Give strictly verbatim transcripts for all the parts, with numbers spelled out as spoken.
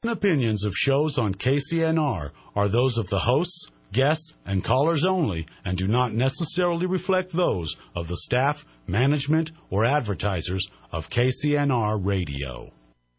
Opinions of shows on K C N R are those of the hosts, guests, and callers only and do not necessarily reflect those of the staff, management, or advertisers of K C N R Radio.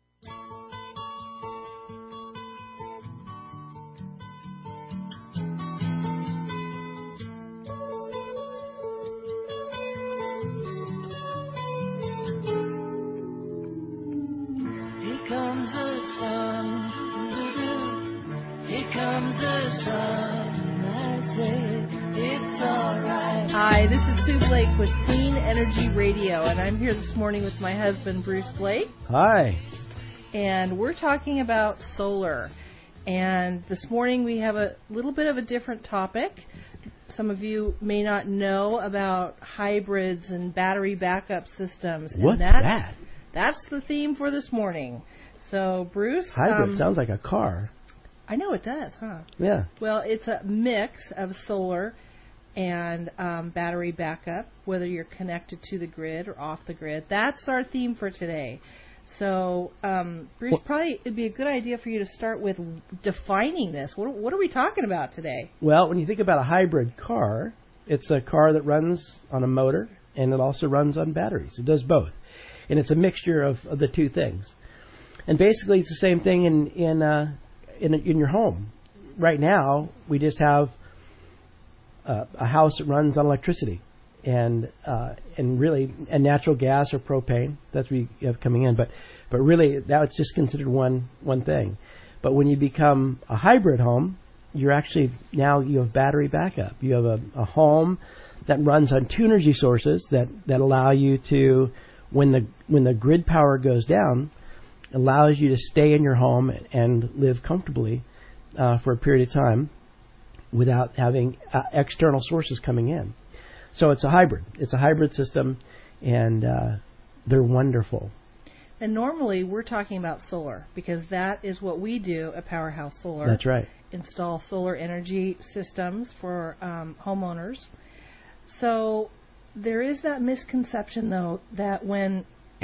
And I'm here this morning with my husband, Bruce Blake. Hi. And we're talking about solar. And this morning we have a little bit of a different topic. Some of you may not know about hybrids and battery backup systems. What's and that's, that? That's the theme for this morning. So, Bruce. Hybrid um, sounds like a car. I know it does, huh? Yeah. Well, it's a mix of solar and um, battery backup, whether you're connected to the grid or off the grid. That's our theme for today. So, um, Bruce, well, probably it'd be a good idea for you to start with defining this. What, what are we talking about today? Well, when you think about a hybrid car, it's a car that runs on a motor, and it also runs on batteries. It does both. And it's a mixture of, of the two things. And basically, it's the same thing in, in, uh, in, in your home. Right now, we just have Uh, a house that runs on electricity and uh, and really and natural gas or propane. That's what you have coming in. But but really that's just considered one one thing. But when you become a hybrid home, you're actually now you have battery backup. You have a, a home that runs on two energy sources that, that allow you to, when the when the grid power goes down, allows you to stay in your home and live comfortably uh, for a period of time without having uh, external sources coming in. So it's a hybrid. It's a hybrid system, and uh, they're wonderful. And normally we're talking about solar because that is what we do at Powerhouse Solar. That's right. Install solar energy systems for um, homeowners. So there is that misconception, though, that when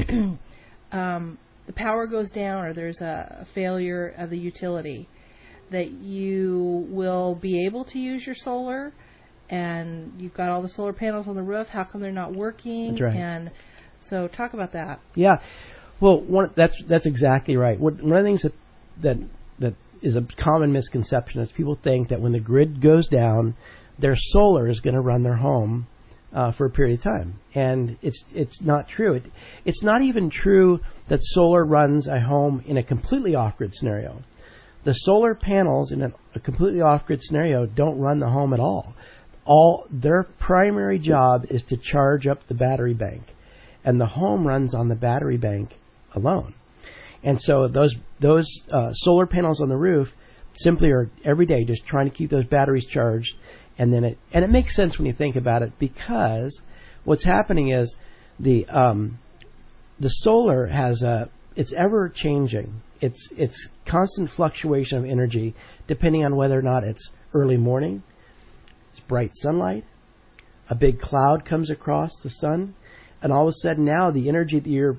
um, the power goes down or there's a failure of the utility, that you will be able to use your solar, and you've got all the solar panels on the roof. How come they're not working? That's right. And so talk about that. Yeah. Well, one, that's that's exactly right. One of the things that, that that is a common misconception is people think that when the grid goes down, their solar is going to run their home uh, for a period of time, and it's it's not true. It, it's not even true that solar runs a home in a completely off-grid scenario. The solar panels in a, a completely off-grid scenario don't run the home at all. All their primary job is to charge up the battery bank, and the home runs on the battery bank alone. And so those those uh, solar panels on the roof simply are every day just trying to keep those batteries charged, and then it and it makes sense when you think about it, because what's happening is the um, the solar has a it's ever changing. It's it's constant fluctuation of energy depending on whether or not it's early morning, it's bright sunlight, a big cloud comes across the sun, and all of a sudden now the energy that you're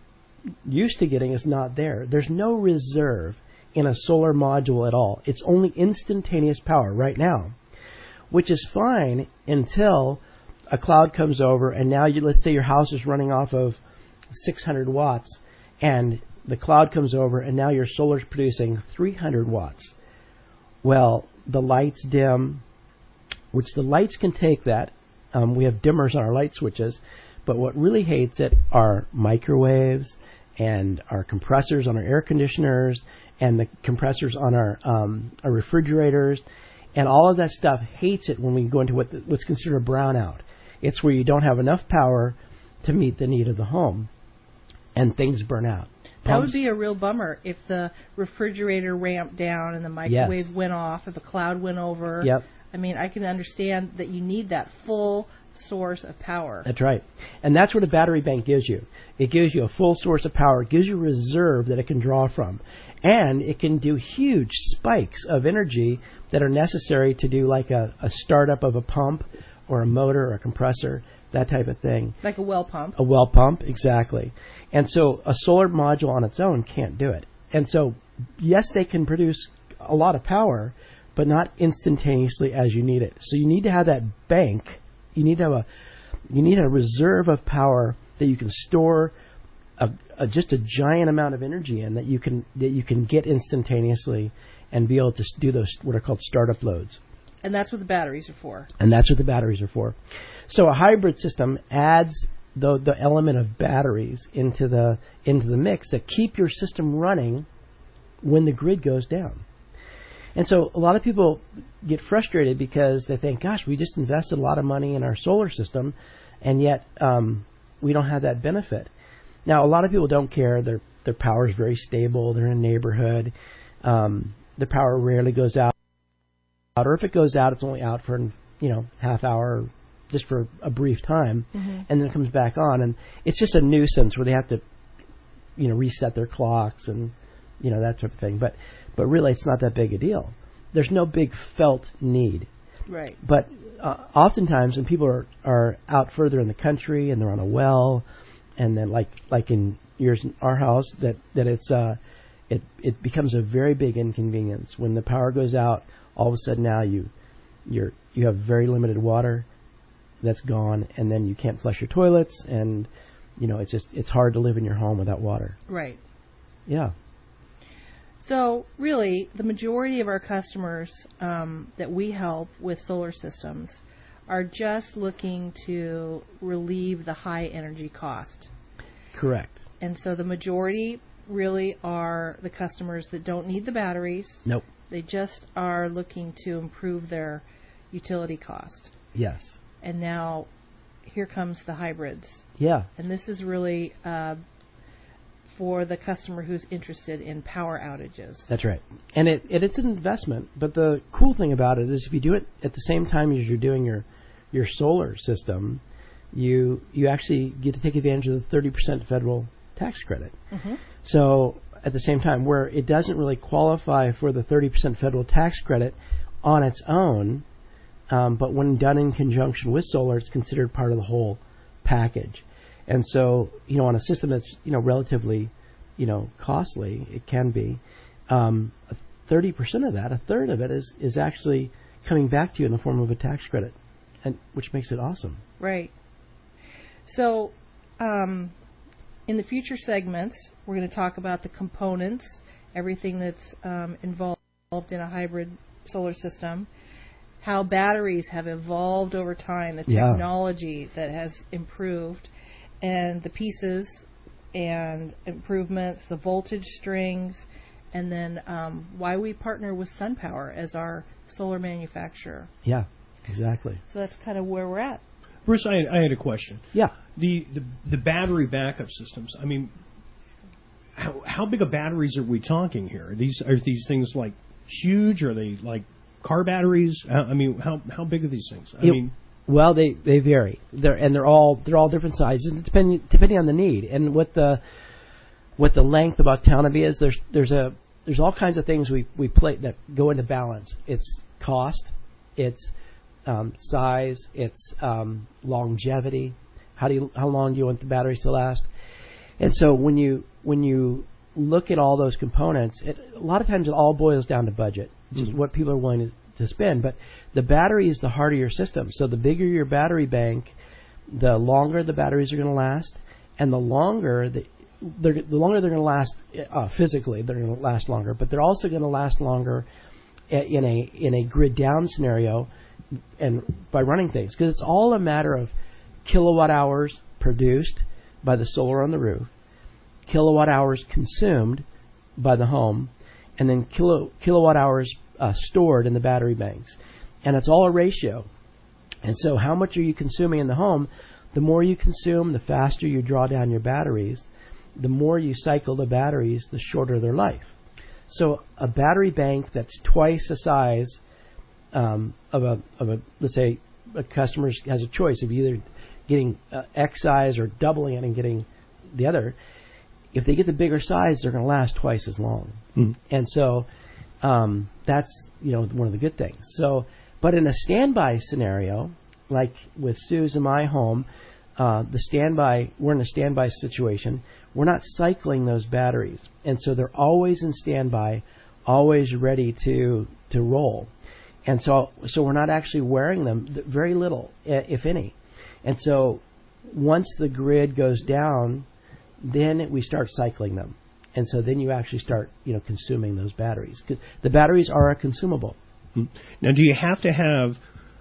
used to getting is not there. There's no reserve in a solar module at all. It's only instantaneous power right now, which is fine until a cloud comes over and now you let's say your house is running off of six hundred watts and the cloud comes over and now your solar is producing three hundred watts. Well, the lights dim, which the lights can take that. Um, we have dimmers on our light switches, but what really hates it are microwaves and our compressors on our air conditioners and the compressors on our, um, our refrigerators, and all of that stuff hates it when we go into what the, what's considered a brownout. It's where you don't have enough power to meet the need of the home, and things burn out. That would be a real bummer if the refrigerator ramped down and the microwave yes. went off, if a cloud went over. Yep. I mean, I can understand that you need that full source of power. That's right. And that's what a battery bank gives you. It gives you a full source of power. It gives you a reserve that it can draw from. And it can do huge spikes of energy that are necessary to do like a, a startup of a pump or a motor or a compressor, that type of thing. Like a well pump. A well pump, exactly. And so a solar module on its own can't do it. And so, yes, they can produce a lot of power, but not instantaneously as you need it. So you need to have that bank. You need to have a you need a reserve of power that you can store a, a, just a giant amount of energy in that you can that you can get instantaneously and be able to do those what are called startup loads. And that's what the batteries are for. And that's what the batteries are for. So a hybrid system adds the the element of batteries into the into the mix that keep your system running when the grid goes down. And so a lot of people get frustrated because they think, gosh, we just invested a lot of money in our solar system, and yet um, we don't have that benefit. Now, a lot of people don't care. Their their power is very stable. They're in a neighborhood. Um, the power rarely goes out. Or if it goes out, it's only out for, you know, half hour, just for a brief time, mm-hmm. and then it comes back on. And it's just a nuisance where they have to, you know, reset their clocks and, you know, that sort of thing. But but really, it's not that big a deal. There's no big felt need. Right. But uh, oftentimes when people are, are out further in the country and they're on a well, and then like like in yours in our house, that that it's uh it it becomes a very big inconvenience when the power goes out. All of a sudden now you you're you have very limited water that's gone, and then you can't flush your toilets, and you know it's just it's hard to live in your home without water. Right. Yeah. So really, the majority of our customers um, that we help with solar systems are just looking to relieve the high energy cost. Correct. And so the majority really are the customers that don't need the batteries. Nope. They just are looking to improve their utility cost. Yes. And now here comes the hybrids. Yeah. And this is really uh, for the customer who's interested in power outages. That's right. And it, it it's an investment, but the cool thing about it is if you do it at the same time as you're doing your your solar system, you you actually get to take advantage of the thirty percent federal tax credit. Mm-hmm. So at the same time, where it doesn't really qualify for the thirty percent federal tax credit on its own, um, but when done in conjunction with solar, it's considered part of the whole package. And so, you know, on a system that's, you know, relatively, you know, costly, it can be, um, thirty percent of that, a third of it is, is actually coming back to you in the form of a tax credit, and which makes it awesome. Right. So, um, in the future segments, we're going to talk about the components, everything that's um, involved in a hybrid solar system, how batteries have evolved over time, the technology yeah. that has improved, and the pieces and improvements, the voltage strings, and then um, why we partner with SunPower as our solar manufacturer. Yeah, exactly. So that's kind of where we're at. Bruce, I had, I had a question. Yeah. The, the the battery backup systems. I mean, how how big of batteries are we talking here? Are these are these things like huge? Are they like car batteries? I mean, how how big are these things? I it, mean, well, they, they vary. They're and they're all they're all different sizes depending depending on the need and what the what the length of autonomy is. There's there's a there's all kinds of things we we play that go into balance. It's cost. It's um, size. It's um, longevity. How do you how long do you want the batteries to last? And so when you when you look at all those components, it, a lot of times it all boils down to budget, which mm-hmm. is what people are willing to, to spend. But the battery is the heart of your system. So the bigger your battery bank, the longer the batteries are going to last, and the longer the they're, the longer they're going to last uh, physically, they're going to last longer. But they're also going to last longer in a in a grid down scenario, and by running things, because it's all a matter of kilowatt hours produced by the solar on the roof, kilowatt hours consumed by the home, and then kilo, kilowatt hours uh, stored in the battery banks. And it's all a ratio. And so how much are you consuming in the home? The more you consume, the faster you draw down your batteries. The more you cycle the batteries, the shorter their life. So a battery bank that's twice the size um, of a, of a, let's say, a customer has a choice of either getting uh, X size or doubling it and getting the other. If they get the bigger size, they're going to last twice as long. Mm. And so um, that's, you know, one of the good things. So, but in a standby scenario, like with Sue's in my home, uh, the standby, we're in a standby situation. We're not cycling those batteries. And so they're always in standby, always ready to to roll. And so so we're not actually wearing them, very little, if any. And so once the grid goes down, then we start cycling them. And so then you actually start, you know, consuming those batteries. 'Cause the batteries are a consumable. Now, do you have to have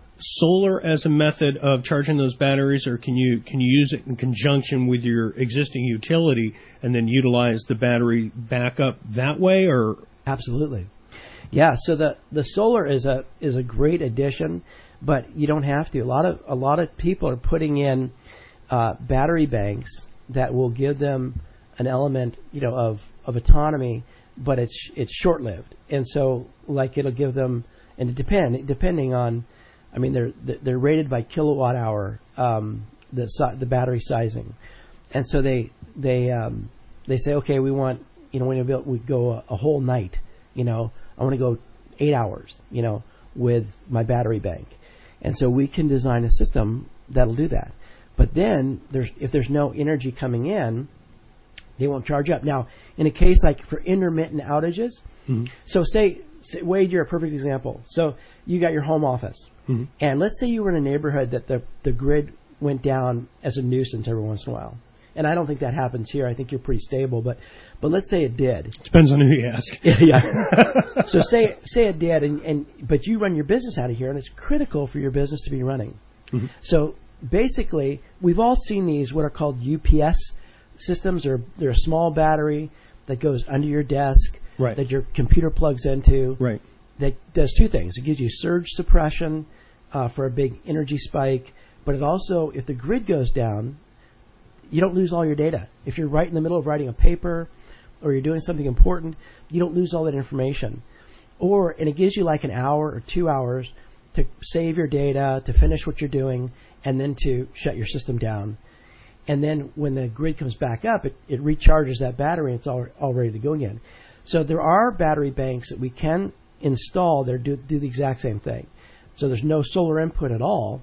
solar as a method of charging those batteries, or can you can you use it in conjunction with your existing utility and then utilize the battery backup that way? Or absolutely, yeah. So the, the solar is a is a great addition, but you don't have to. A lot of a lot of people are putting in uh, battery banks that will give them an element, you know, of, of autonomy, but it's it's short lived, and so like it'll give them, and it depend depending on. I mean, they're they're rated by kilowatt hour, um, the the battery sizing, and so they they um, they say, okay, we want, you know, we we go a, a whole night, you know, I want to go eight hours, you know, with my battery bank, and so we can design a system that'll do that. But then there's if there's no energy coming in, they won't charge up. Now, in a case like for intermittent outages, mm-hmm. so say, say Wade, you're a perfect example. So you got your home office. Mm-hmm. And let's say you were in a neighborhood that the the grid went down as a nuisance every once in a while. And I don't think that happens here. I think you're pretty stable. But but let's say it did. Depends on who you ask. yeah. yeah. So say say it did, and, and but you run your business out of here, and it's critical for your business to be running. Mm-hmm. So basically, we've all seen these what are called U P S systems. Or they're a small battery that goes under your desk, right. that your computer plugs into. Right. That does two things. It gives you surge suppression uh, for a big energy spike, but it also, if the grid goes down, you don't lose all your data. If you're right in the middle of writing a paper or you're doing something important, you don't lose all that information. Or, and it gives you like an hour or two hours to save your data, to finish what you're doing, and then to shut your system down. And then when the grid comes back up, it, it recharges that battery and it's all, all ready to go again. So there are battery banks that we can install there do, do the exact same thing. So there's no solar input at all,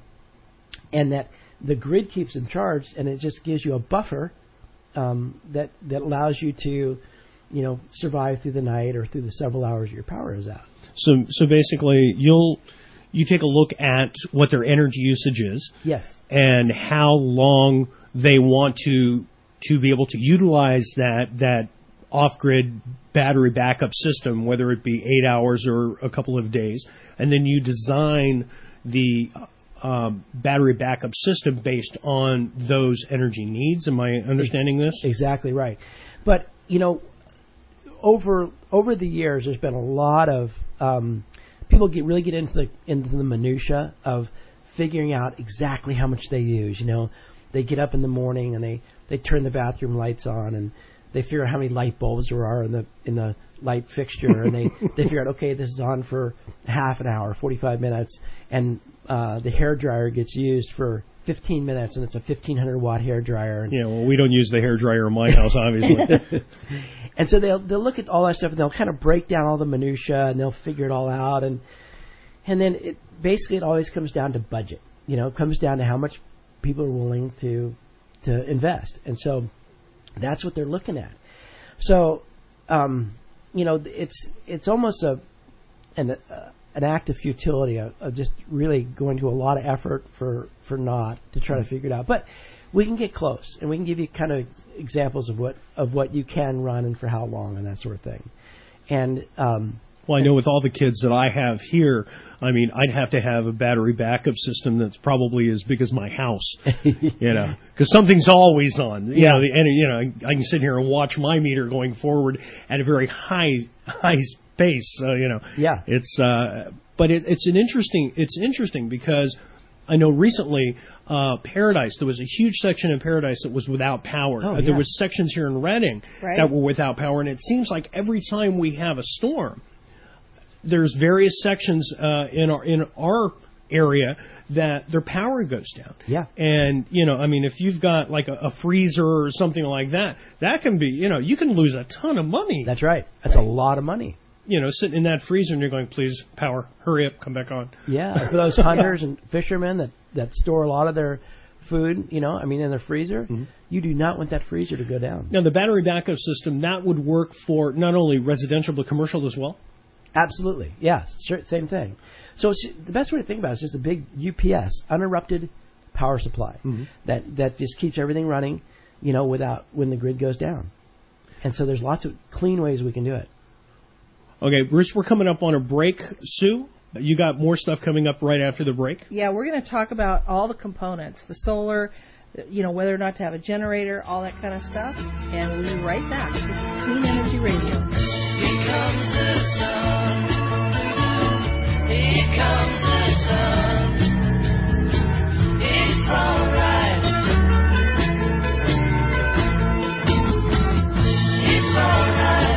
and that the grid keeps in charge, and it just gives you a buffer um, that that allows you to, you know, survive through the night or through the several hours your power is out. So so basically, you'll you take a look at what their energy usage is, yes, and how long they want to to be able to utilize that that off-grid battery backup system, whether it be eight hours or a couple of days, and then you design the um, battery backup system based on those energy needs. Am I understanding this? Exactly right. But, you know, over over the years, there's been a lot of um, people get really get into the into the minutia of figuring out exactly how much they use. You know, they get up in the morning and they, they turn the bathroom lights on, and they figure out how many light bulbs there are in the in the light fixture, and they, they figure out, okay, this is on for half an hour, forty-five minutes, and uh, the hair dryer gets used for fifteen minutes, and it's a fifteen hundred watt hair dryer. And yeah, well, we don't use the hair dryer in my house, obviously. And so they'll they'll look at all that stuff, and they'll kind of break down all the minutia, and they'll figure it all out, and and then it basically it always comes down to budget. You know, it comes down to how much people are willing to to invest, and so that's what they're looking at. So, um, you know, it's it's almost a an uh, an act of futility of, of just really going to a lot of effort for for naught to try mm-hmm. to figure it out. But we can get close, and we can give you kind of examples of what of what you can run and for how long and that sort of thing. And um, well, I know with all the kids that I have here, I mean, I'd have to have a battery backup system that's probably as big as my house, you know, because something's always on. You yeah. know, the, and you know, I can sit here and watch my meter going forward at a very high high pace. So you know, yeah, it's uh, but it, it's an interesting it's interesting because I know recently uh, Paradise, there was a huge section in Paradise that was without power. Oh, uh, yeah. There was sections here in Redding right. that were without power, and it seems like every time we have a storm, there's various sections uh, in our in our area that their power goes down. Yeah. And, you know, I mean, if you've got like a, a freezer or something like that, that can be, you know, you can lose a ton of money. That's right. That's right. a lot of money. You know, sitting in that freezer and you're going, please, power, hurry up, come back on. Yeah, for those hunters and fishermen that, that store a lot of their food, you know, I mean, in their freezer, mm-hmm. you do not want that freezer to go down. Now, the battery backup system, that would work for not only residential but commercial as well? Absolutely, yes, sure, same thing. So it's, the best way to think about it is just a big U P S, uninterrupted power supply, mm-hmm. that, that just keeps everything running, you know, without when the grid goes down. And so there's lots of clean ways we can do it. Okay, Bruce, we're coming up on a break. Sue, you got more stuff coming up right after the break? Yeah, we're going to talk about all the components, the solar, you know, whether or not to have a generator, all that kind of stuff. And we'll be right back. This is Clean Energy Radio. Here comes the sun. Here comes the sun. It's all right. It's all right.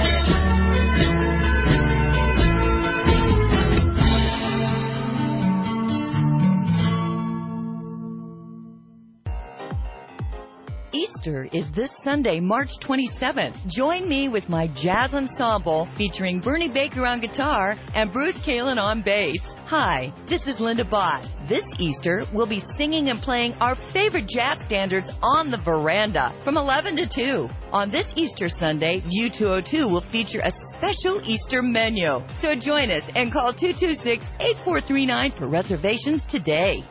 Easter is this Sunday, March twenty-seventh. Join me with my jazz ensemble featuring Bernie Baker on guitar and Bruce Kalin on bass. Hi, this is Linda Bott. This Easter, we'll be singing and playing our favorite jazz standards on the veranda from eleven to two. On this Easter Sunday, View two oh two will feature a special Easter menu. So join us and call two two six, eight four three nine for reservations today.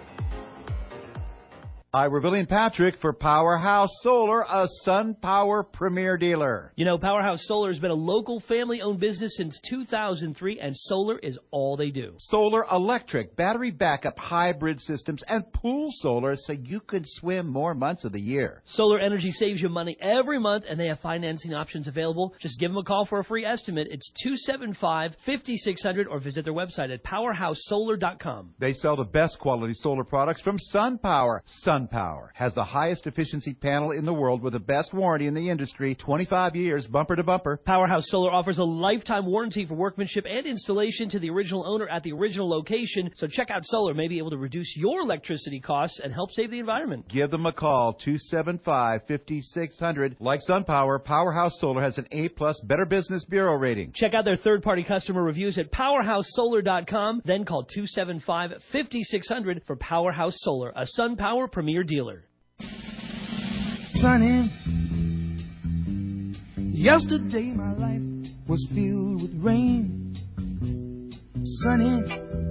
Hi, we're Billy and Patrick for Powerhouse Solar, a SunPower premier dealer. You know, Powerhouse Solar has been a local family-owned business since two thousand three, and solar is all they do. Solar, electric, battery backup, hybrid systems, and pool solar so you can swim more months of the year. Solar Energy saves you money every month, and they have financing options available. Just give them a call for a free estimate. It's two seven five, five six zero zero or visit their website at powerhouse solar dot com. They sell the best quality solar products from SunPower. Sun SunPower has the highest efficiency panel in the world with the best warranty in the industry, twenty-five years, bumper to bumper. Powerhouse Solar offers a lifetime warranty for workmanship and installation to the original owner at the original location. So check out Solar, may be able to reduce your electricity costs and help save the environment. Give them a call, two seven five, five six zero zero. Like SunPower, Powerhouse Solar has an A-plus Better Business Bureau rating. Check out their third-party customer reviews at powerhouse solar dot com. Then call two seven five, five six zero zero for Powerhouse Solar, a SunPower premier dealer. Sunny, yesterday my life was filled with rain. Sunny,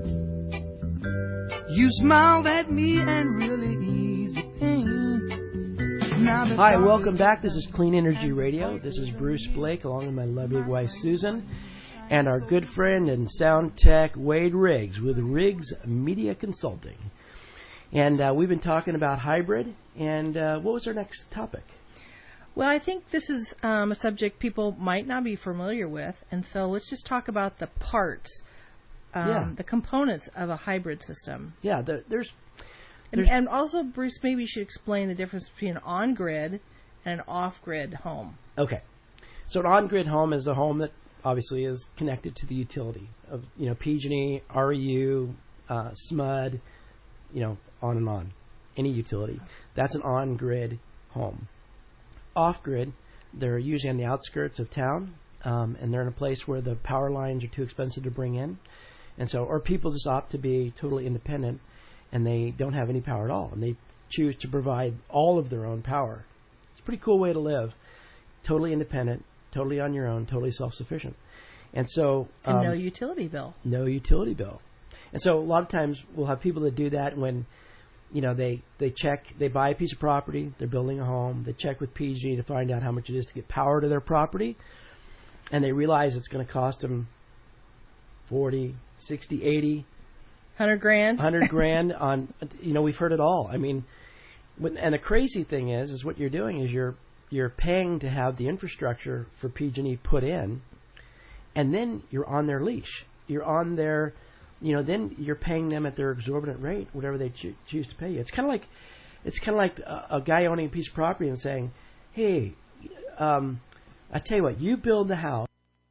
you smiled at me and really eased the pain. Now Hi, welcome back. This is Clean Energy Radio. This is Bruce Blake along with my lovely wife Susan and our good friend and sound tech Wade Riggs with Riggs Media Consulting. And uh, we've been talking about hybrid, and uh, what was our next topic? Well, I think this is um, a subject people might not be familiar with, and so let's just talk about the parts, um, yeah. the components of a hybrid system. Yeah, the, there's, and, there's... And also, Bruce, maybe you should explain the difference between an on-grid and an off-grid home. Okay. So an on-grid home is a home that obviously is connected to the utility of, you know, P G and E, R E U, uh, S M U D, you know, on and on, any utility. That's an on-grid home. Off-grid, they're usually on the outskirts of town, um, and they're in a place where the power lines are too expensive to bring in, and so, or people just opt to be totally independent, and they don't have any power at all, and they choose to provide all of their own power. It's a pretty cool way to live, totally independent, totally on your own, totally self-sufficient, and so and um, no utility bill. No utility bill. And so a lot of times we'll have people that do that when, you know, they, they check, they buy a piece of property, they're building a home, they check with P G and E to find out how much it is to get power to their property, and they realize it's going to cost them forty, sixty, eighty, hundred grand, hundred grand on, you know, we've heard it all. I mean, when, and the crazy thing is, is what you're doing is you're you're paying to have the infrastructure for P G and E put in, and then you're on their leash. You're on their You know, then you're paying them at their exorbitant rate, whatever they cho- choose to pay you. It's kind of like, it's kind of like a, a guy owning a piece of property and saying, "Hey, um, I tell you what, you build the house,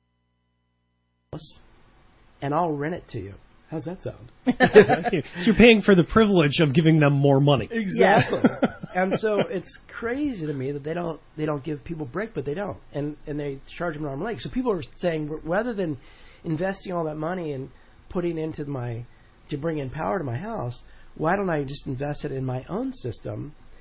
and I'll rent it to you." How's that sound? You're paying for the privilege of giving them more money. Exactly. And so it's crazy to me that they don't they don't give people a break, but they don't, and and they charge them an arm and leg. So people are saying, rather than investing all that money and putting into my, to bring in power to my house, why don't I just invest it in my own system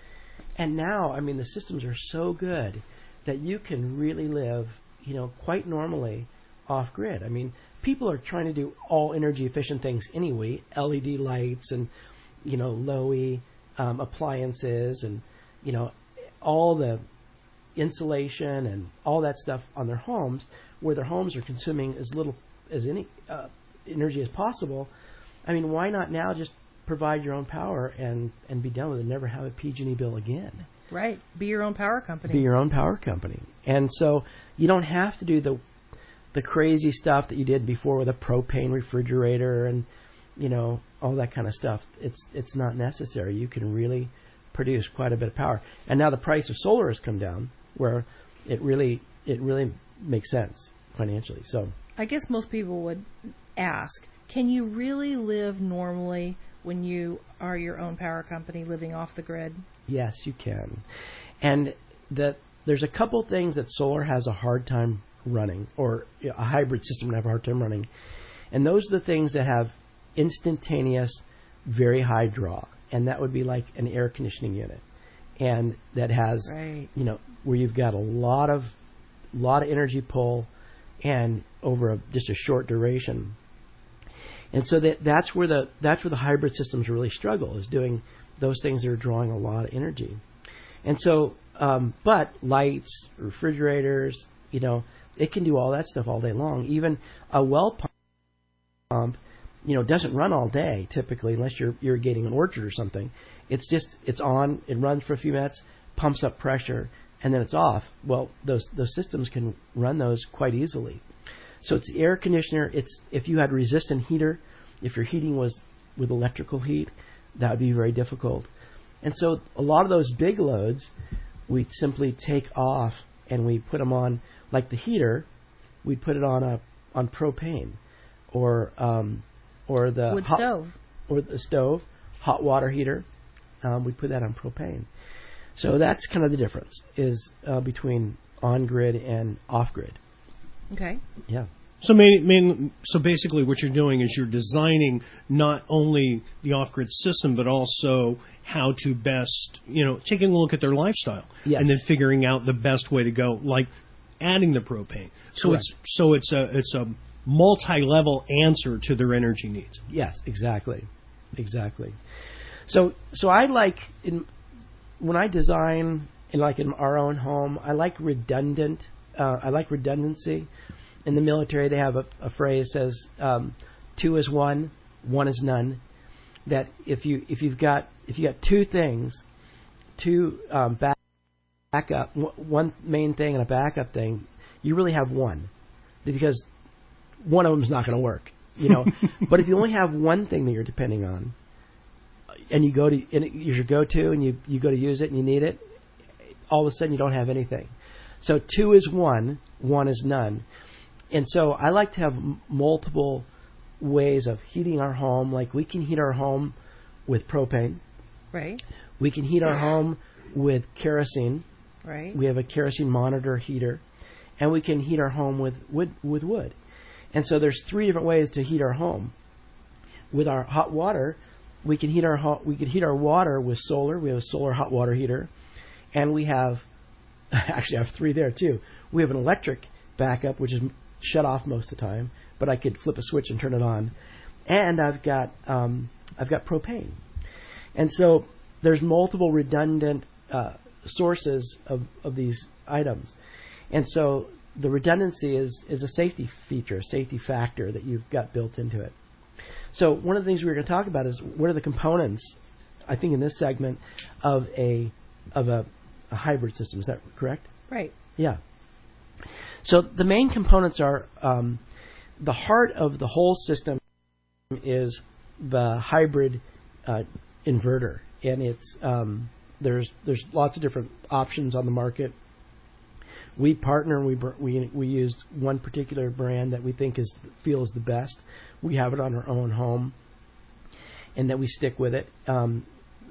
And now, I mean, the systems are so good that you can really live, you know, quite normally off grid. I mean, people are trying to do all energy efficient things anyway, L E D lights and, you know, low E um, appliances and, you know, all the insulation and all that stuff on their homes, where their homes are consuming as little as any uh, energy as possible. I mean, why not now just provide your own power and, and be done with it and never have a P G and E bill again? Right. Be your own power company. Be your own power company. And so you don't have to do the the crazy stuff that you did before with a propane refrigerator and, you know, all that kind of stuff. It's it's not necessary. You can really produce quite a bit of power. And now the price of solar has come down, where it really it really makes sense financially. So I guess most people would ask, can you really live normally when you are your own power company living off the grid? yes, you can. And that there's a couple things that solar has a hard time running, or you know, a hybrid system would have a hard time running. And those are the things that have instantaneous, very high draw. And that would be like an air conditioning unit. And that has, right. you know, where you've got a lot of lot of energy pull and over a, just a short duration. And so that that's where the that's where the hybrid systems really struggle, is doing those things that are drawing a lot of energy. And so, um, but lights, refrigerators, you know, it can do all that stuff all day long. Even a well pump, you know, doesn't run all day typically, unless you're irrigating an orchard or something. It's just it's on, it runs for a few minutes, pumps up pressure, and then it's off. Well, those those systems can run those quite easily. So it's the air conditioner. It's if you had resistant heater, if your heating was with electrical heat, that would be very difficult. And so a lot of those big loads, we simply take off and we put them on, like the heater, we put it on a on propane, or um, or the Wood hot, stove, or the stove, hot water heater. Um, we put that on propane. So that's kind of the difference is uh, between on grid and off grid. Okay. Yeah. So main, main, so basically what you're doing is you're designing not only the off-grid system, but also how to best, you know, taking a look at their lifestyle, yes. and then figuring out the best way to go, like adding the propane. So Correct. it's so it's a it's a multi-level answer to their energy needs. Yes, exactly, exactly. So so I like in when I design in like in our own home, I like redundant. Uh, I like redundancy. In the military, they have a, a phrase that says um, two is one, one is none. That if you if you've got if you got two things, two um, back backup, one main thing and a backup thing, you really have one, because one of them is not going to work, you know. But if you only have one thing that you're depending on, and you go to and it is your go-to, and you you go to use it and you need it, all of a sudden you don't have anything. So two is one, one is none. And so I like to have m- multiple ways of heating our home. Like we can heat our home with propane. Right. We can heat our home with kerosene. Right. We have a kerosene monitor heater. And we can heat our home with wood. With wood. And so there's three different ways to heat our home. With our hot water, we can heat our hot, we can heat our water with solar. We have a solar hot water heater. And we have, actually I have three there too. We have an electric backup, which is shut off most of the time, but I could flip a switch and turn it on. And I've got um, I've got propane. And so there's multiple redundant uh, sources of, of these items. And so the redundancy is, is a safety feature, a safety factor that you've got built into it. So one of the things we're going to talk about is what are the components, I think in this segment, of a of a, a hybrid system. Is that correct? Right. Yeah. So the main components are um, the heart of the whole system is the hybrid uh, inverter, and it's um, there's there's lots of different options on the market. We partner, we we we use one particular brand that we think is feels the best. We have it on our own home, and that we stick with it. Um,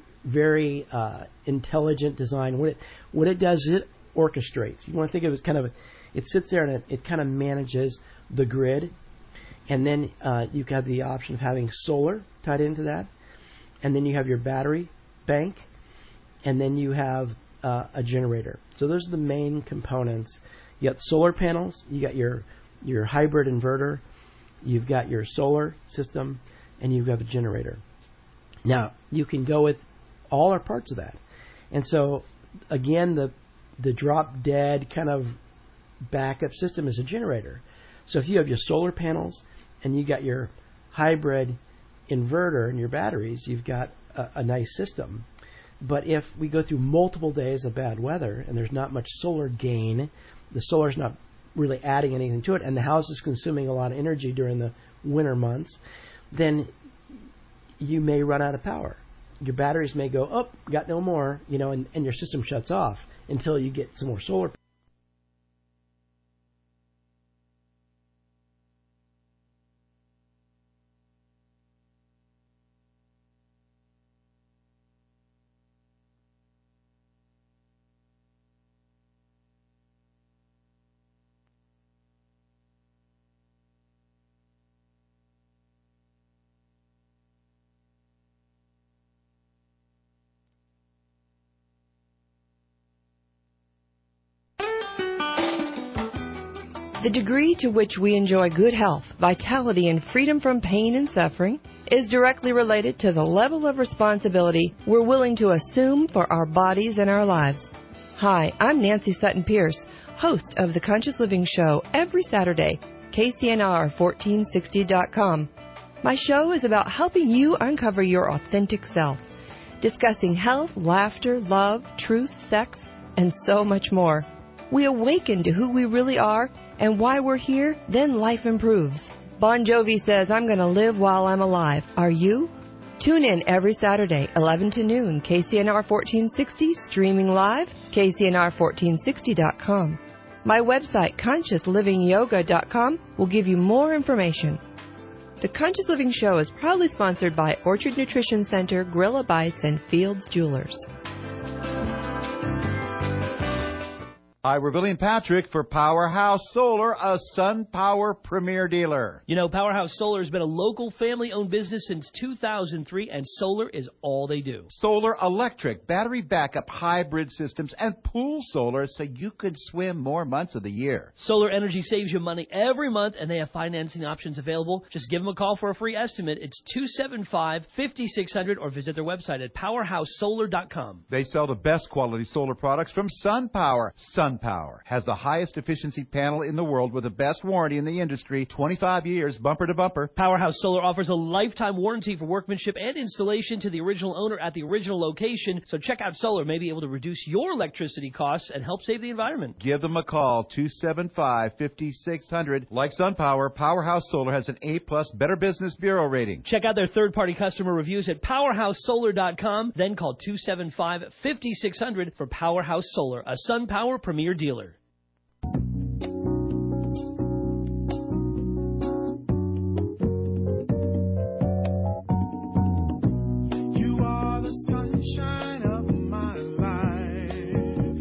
very uh, intelligent design. What it what it does is it orchestrates. You want to think of it as kind of a It sits there and it, it kind of manages the grid. And then uh, you have the option of having solar tied into that. And then you have your battery bank. and then you have uh, a generator. So those are the main components. You got solar panels, you got your your hybrid inverter, you've got your solar system, and you've got a generator. Now, you can go with all or parts of that. And so, again, the the drop-dead kind of backup system is a generator. So if you have your solar panels and you got your hybrid inverter and your batteries, you've got a, a nice system. But if we go through multiple days of bad weather and there's not much solar gain, the solar's not really adding anything to it, and the house is consuming a lot of energy during the winter months, then you may run out of power. Your batteries may go, oh, got no more, you know, and, and your system shuts off until you get some more solar. The degree to which we enjoy good health, vitality, and freedom from pain and suffering is directly related to the level of responsibility we're willing to assume for our bodies and our lives. Hi, I'm Nancy Sutton Pierce, host of The Conscious Living Show every Saturday, K C N R fourteen sixty dot com. My show is about helping you uncover your authentic self, discussing health, laughter, love, truth, sex, and so much more. We awaken to who we really are and why we're here, then life improves. Bon Jovi says, I'm going to live while I'm alive. Are you? Tune in every Saturday, eleven to noon, K C N R fourteen sixty, streaming live, K C N R fourteen sixty dot com. My website, conscious living yoga dot com, will give you more information. The Conscious Living Show is proudly sponsored by Orchard Nutrition Center, Gorilla Bites, and Fields Jewelers. Hi, we're Billy and Patrick for Powerhouse Solar, a SunPower premier dealer. You know, Powerhouse Solar has been a local family-owned business since two thousand three, and solar is all they do. Solar electric, battery backup, hybrid systems, and pool solar so you could swim more months of the year. Solar Energy saves you money every month, and they have financing options available. Just give them a call for a free estimate. It's two seven five, five six zero zero or visit their website at powerhouse solar dot com. They sell the best quality solar products from SunPower. SunPower has the highest efficiency panel in the world with the best warranty in the industry, twenty-five years, bumper to bumper. Powerhouse Solar offers a lifetime warranty for workmanship and installation to the original owner at the original location. So check out Solar, may be able to reduce your electricity costs and help save the environment. Give them a call, two seven five, five six zero zero. Like SunPower, Powerhouse Solar has an A plus Better Business Bureau rating. Check out their third-party customer reviews at powerhouse solar dot com. Then call two seven five, five six zero zero for Powerhouse Solar, a SunPower premier dealer. You are the sunshine of my life.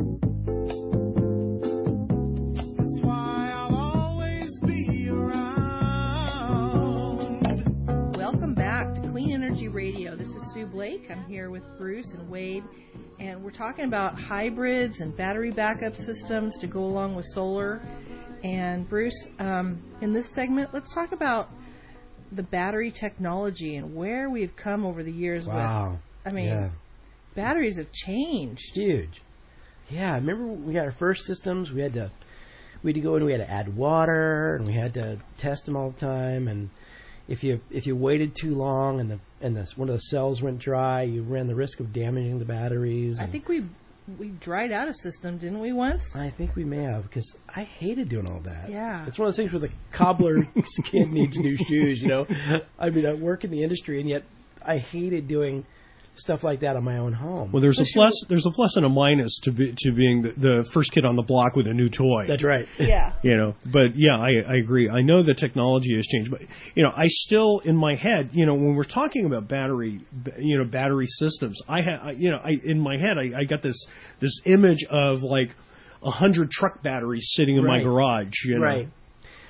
That's why I'll always be around. Welcome back to Clean Energy Radio. This is Sue Blake. I'm here with Bruce and Wade, and we're talking about hybrids and battery backup systems to go along with solar. And Bruce, um, in this segment, let's talk about the battery technology and where we've come over the years. Wow. With, I mean, Yeah. batteries have changed. Huge. Yeah, I remember when we got our first systems, we had to we had to go in, we had to add water, and we had to test them all the time. And if you if you waited too long and the and the, one of the cells went dry, you ran the risk of damaging the batteries. I think we we dried out a system, didn't we, once? I think we may have, because I hated doing all that. Yeah. It's one of those things where the cobbler's kid needs new shoes, you know. I mean, I work in the industry, and yet I hated doing stuff like that on my own home. Well, there's Especially a plus. There's a plus and a minus to be, to being the, the first kid on the block with a new toy. That's right. Yeah. You know, but yeah, I, I agree. I know the technology has changed, but you know, I still in my head, you know, when we're talking about battery, you know, battery systems, I have, you know, I in my head, I, I got this this image of like a hundred truck batteries sitting in Right. my garage. You know? Right.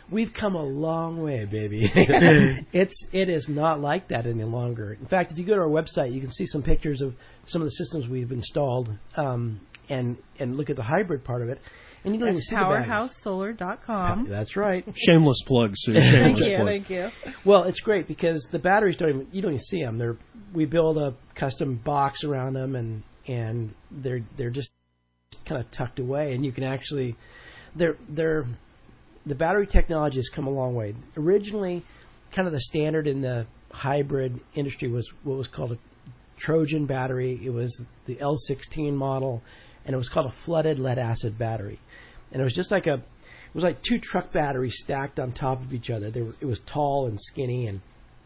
we've come a long way, baby. it's it is not like that any longer. In fact, if you go to our website, you can see some pictures of some of the systems we've installed, um, and and look at the hybrid part of it. And you don't even That's see the batteries. powerhouse solar dot com. That's right. Shameless plug, Sue. Shameless Thank you, plug. thank you. Well, it's great because the batteries don't even you don't even see them. They're we build a custom box around them, and and they're they're just kind of tucked away, and you can actually they're they're the battery technology has come a long way. Originally, kind of the standard in the hybrid industry was what was called a Trojan battery. It was the L sixteen model, and it was called a flooded lead acid battery. And it was just like a, it was like two truck batteries stacked on top of each other. They were, it was tall and skinny, and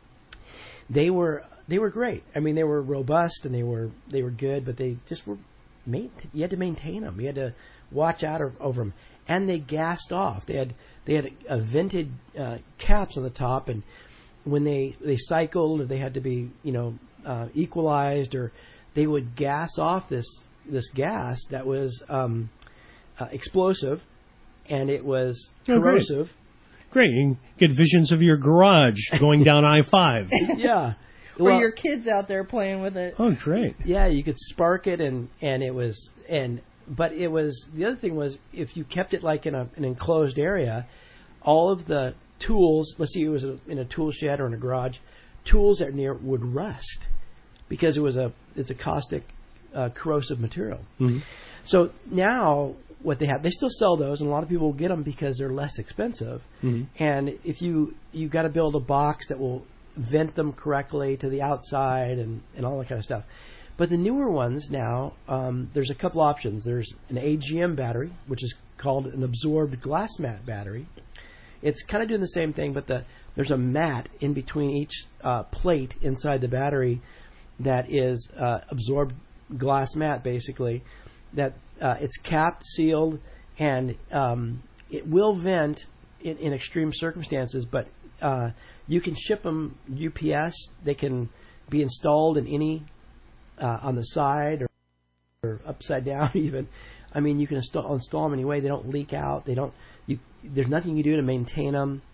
they were they were great. I mean, they were robust and they were they were good, but they just were, main, you had to maintain them. You had to watch out over them, and they gassed off. They had they had a, a vented uh, caps on the top, and when they they cycled, or they had to be you know uh, equalized, or they would gas off this this gas that was um, uh, explosive, and it was Oh, great. corrosive. Great. You can get visions of your garage going down I five. Yeah. Or Well, your kids out there playing with it. Oh, great. yeah, you could spark it, and and it was and but it was the other thing was if you kept it like in a, an enclosed area, all of the tools. Let's see, it was a, in a tool shed or in a garage. Tools that near would rust because it was a it's a caustic, uh, corrosive material. Mm-hmm. So now what they have, they still sell those, and a lot of people will get them because they're less expensive. Mm-hmm. And if you you got to build a box that will vent them correctly to the outside and, and all that kind of stuff. But the newer ones now, um, there's a couple options. There's an A G M battery, which is called an absorbed glass mat battery. It's kind of doing the same thing, but the there's a mat in between each uh, plate inside the battery that is uh, absorbed glass mat, basically. That uh, it's capped, sealed, and um, it will vent in, in extreme circumstances, but uh, you can ship them U P S. They can be installed in any uh, on the side or, or upside down even. I mean, you can install, install them anyway. They don't leak out. They don't. You, there's nothing you do to maintain them.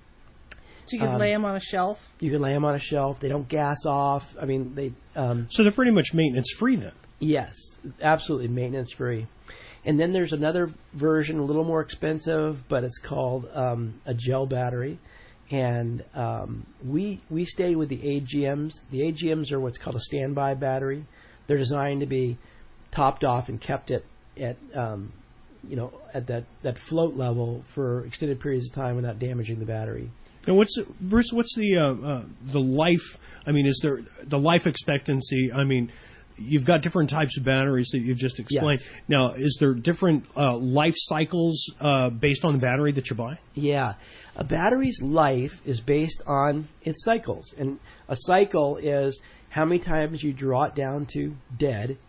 So you can Um, lay them on a shelf. You can lay them on a shelf. They don't gas off. I mean, they. Um, So they're pretty much maintenance free then. Yes, absolutely maintenance free. And then there's another version, a little more expensive, but it's called um, a gel battery. And um, we we stay with the A G Ms. The A G Ms are what's called a standby battery. They're designed to be topped off and kept at at um, you know at that, that float level for extended periods of time without damaging the battery. Now, what's Bruce? What's the uh, uh, the life? I mean, is there the life expectancy? I mean, you've got different types of batteries that you've just explained. Yes. Now, is there different uh, life cycles uh, based on the battery that you buy? Yeah. A battery's life is based on its cycles. And a cycle is how many times you draw it down to dead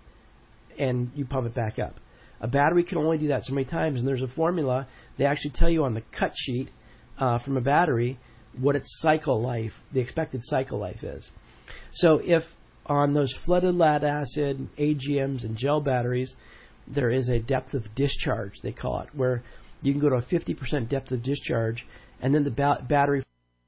and you pump it back up. A battery can only do that so many times, and there's a formula. They actually tell you on the cut sheet uh, from a battery what its cycle life, the expected cycle life is. So if on those flooded lead acid, A G Ms, and gel batteries, there is a depth of discharge, they call it, where you can go to a fifty percent depth of discharge, and then the ba- battery,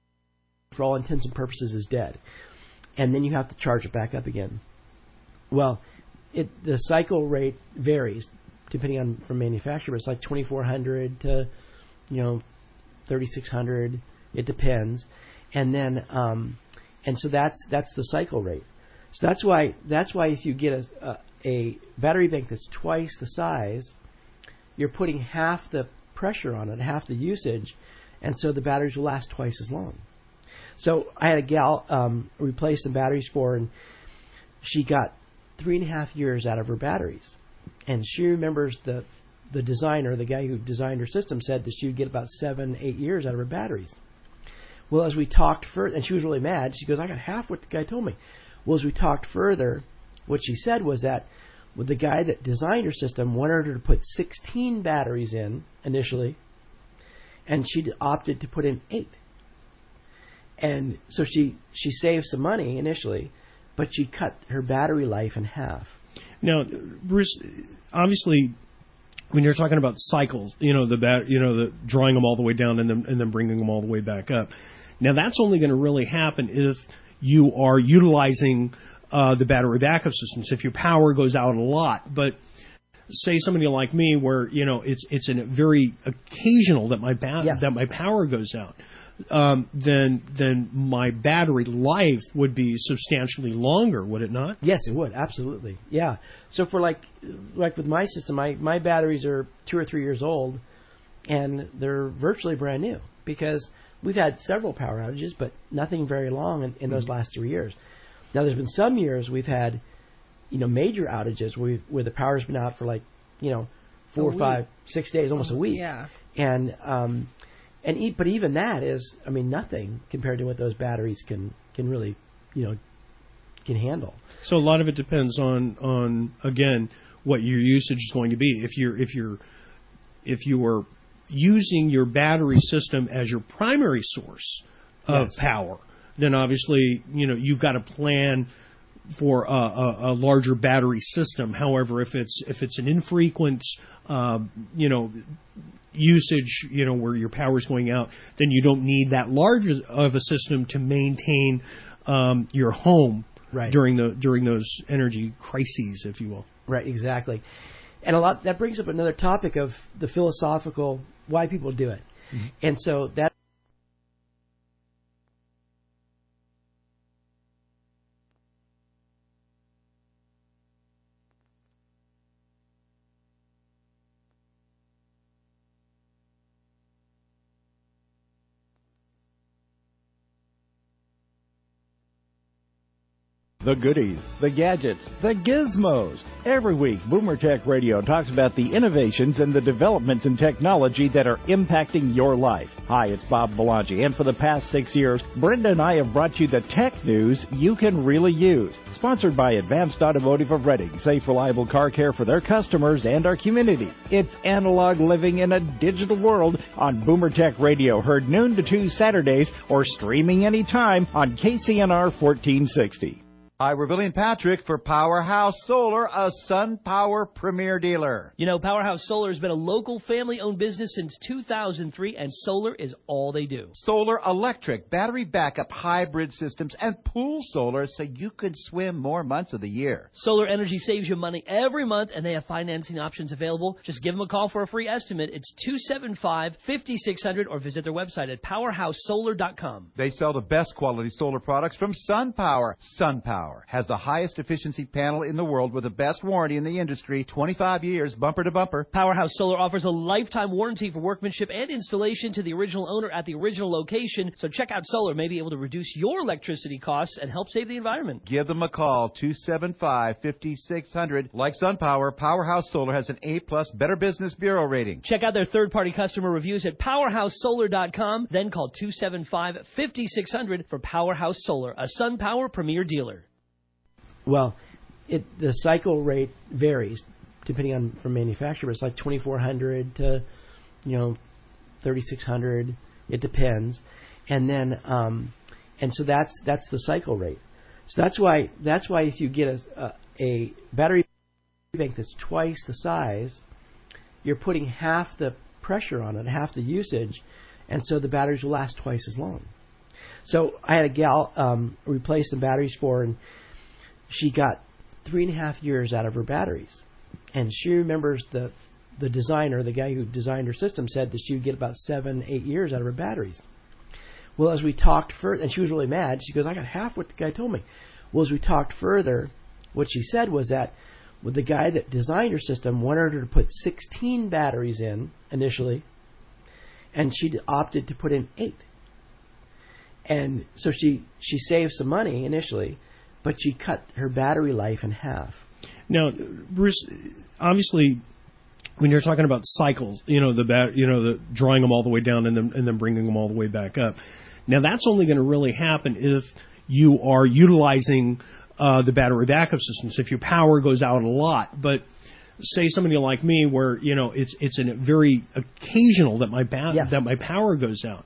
for all intents and purposes, is dead. And then you have to charge it back up again. Well, it, the cycle rate varies depending on from manufacturer. It's like twenty-four hundred to, you know, thirty-six hundred. It depends. And then, um, and so that's that's the cycle rate. So that's why that's why if you get a, a, a battery bank that's twice the size, you're putting half the pressure on it, half the usage, and so the batteries will last twice as long. So I had a gal um, replace some batteries for, and she got three and a half years out of her batteries, and she remembers the the designer, the guy who designed her system, said that she would get about seven, eight years out of her batteries. Well, as we talked further, and she was really mad. She goes, "I got half what the guy told me." Well, as we talked further, what she said was that well, the guy that designed her system wanted her to put sixteen batteries in initially, and she opted to put in eight. And so she, she saved some money initially, but she cut her battery life in half. Now, Bruce, obviously, when you're talking about cycles, you know, the bat, you know, the drawing them all the way down and then and then bringing them all the way back up. Now that's only going to really happen if you are utilizing uh, the battery backup systems. If your power goes out a lot, but say somebody like me, where you know it's it's a very occasional that my ba- Yeah. that my power goes out, um, then then my battery life would be substantially longer, would it not? Yes, it would. Absolutely. Yeah. So for like like with my system, my my batteries are two or three years old, and they're virtually brand new because we've had several power outages, but nothing very long in, in those Mm-hmm. last three years. Now there's been some years we've had, you know, major outages where we, where the power's been out for like, you know, four A or five, week. six days, almost a week. Yeah. And um, and e- but even that is, I mean, nothing compared to what those batteries can can really, you know, can handle. So a lot of it depends on on again what your usage is going to be. If you're if you're if you are using your battery system as your primary source of Yes. power, then obviously you know you've got to plan for a, a, a larger battery system. However, if it's if it's an infrequent uh, you know usage, you know where your power is going out, then you don't need that large of a system to maintain um, your home Right. during the during those energy crises, if you will. Right, exactly. And a lot that brings up another topic of the philosophical why people do it. Mm-hmm. And so that The goodies, the gadgets, the gizmos. Every week, Boomer Tech Radio talks about the innovations and the developments in technology that are impacting your life. Hi, it's Bob Belangi, and for the past six years, Brenda and I have brought you the tech news you can really use. Sponsored by Advanced Automotive of Reading, safe, reliable car care for their customers and our community. It's analog living in a digital world on Boomer Tech Radio, heard noon to two Saturdays or streaming anytime on K C N R fourteen sixty. Hi, we're Billy and Patrick for Powerhouse Solar, a SunPower premier dealer. You know, Powerhouse Solar has been a local family-owned business since two thousand three, and solar is all they do. Solar electric, battery backup, hybrid systems, and pool solar so you can swim more months of the year. Solar Energy saves you money every month, and they have financing options available. Just give them a call for a free estimate. It's two seven five, five six zero zero or visit their website at powerhouse solar dot com. They sell the best quality solar products from SunPower. SunPower has the highest efficiency panel in the world with the best warranty in the industry, twenty-five years, bumper to bumper. Powerhouse Solar offers a lifetime warranty for workmanship and installation to the original owner at the original location. So check out Solar, may be able to reduce your electricity costs and help save the environment. Give them a call, two seven five, five six zero zero. Like SunPower, Powerhouse Solar has an A-plus Better Business Bureau rating. Check out their third-party customer reviews at powerhouse solar dot com. Then call two seven five, five six zero zero for Powerhouse Solar, a SunPower premier dealer. well, it the cycle rate varies depending on from manufacturer. It's like twenty-four hundred to, you know, thirty-six hundred. It depends, and then um, and so that's that's the cycle rate. So that's why that's why if you get a a, a battery bank that's twice the size, you're putting half the pressure on it, half the usage, and so the batteries will last twice as long. So I had a gal um, replace some batteries for her, and she got three and a half years out of her batteries. And she remembers the the designer, the guy who designed her system, said that she would get about seven, eight years out of her batteries. Well, as we talked further, and she was really mad, she goes, I got half what the guy told me. Well, as we talked further, what she said was that with the guy that designed her system wanted her to put sixteen batteries in initially, and she opted to put in eight. And so she, she saved some money initially, but she cut her battery life in half. Now, Bruce, obviously, when you're talking about cycles, you know the bat, you know the drawing them all the way down and then and then bringing them all the way back up. Now, that's only going to really happen if you are utilizing uh, the battery backup systems. If your power goes out a lot, but say somebody like me, where you know it's it's a very occasional that my ba- Yeah. that my power goes out.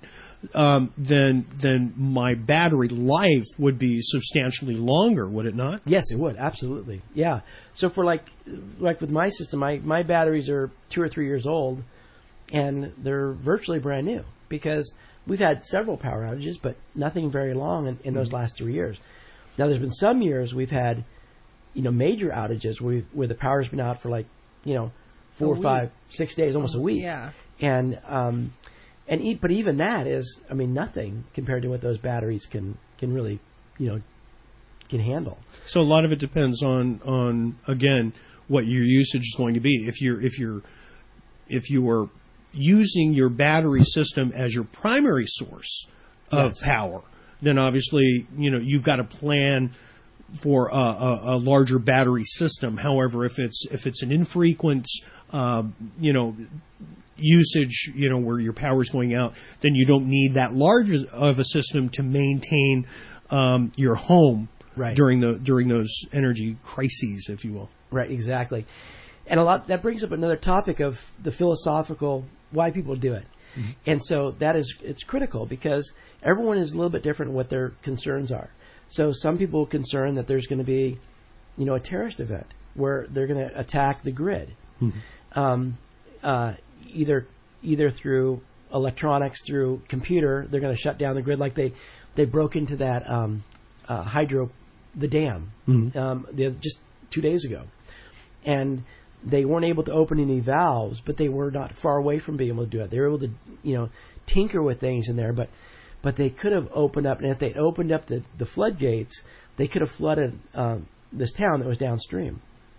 um, then then my battery life would be substantially longer, would it not? Yes, it would. Absolutely. Yeah. So for like like with my system, my my batteries are two or three years old, and they're virtually brand new because we've had several power outages, but nothing very long in, in those Mm-hmm. last three years. Now, there's been some years we've had, you know, major outages where we've, where the power's been out for like, you know, four A or five, week. six days, almost a week. Yeah. And um, and e- but even that is, I mean, nothing compared to what those batteries can can really, you know, can handle. So a lot of it depends on on again what your usage is going to be. If you're if you're if you are using your battery system as your primary source of Yes. power, then obviously you know you've got to plan for a, a, a larger battery system. However, if it's if it's an infrequent uh, you know usage, you know where your power is going out, then you don't need that large of a system to maintain um, your home Right. during the during those energy crises, if you will. Right, exactly. And a lot that brings up another topic of the philosophical why people do it. Mm-hmm. And so that is it's critical because everyone is a little bit different in what their concerns are. So some people are concerned that there's going to be, you know, a terrorist event where they're going to attack the grid, Mm-hmm. um, uh, either either through electronics, through computer. They're going to shut down the grid like they they broke into that um, uh, hydro the dam Mhm. um, the, just two days ago, and they weren't able to open any valves, but they were not far away from being able to do it. They were able to, you know, tinker with things in there, but but they could have opened up, and if they opened up the, the floodgates, they could have flooded um, this town that was downstream.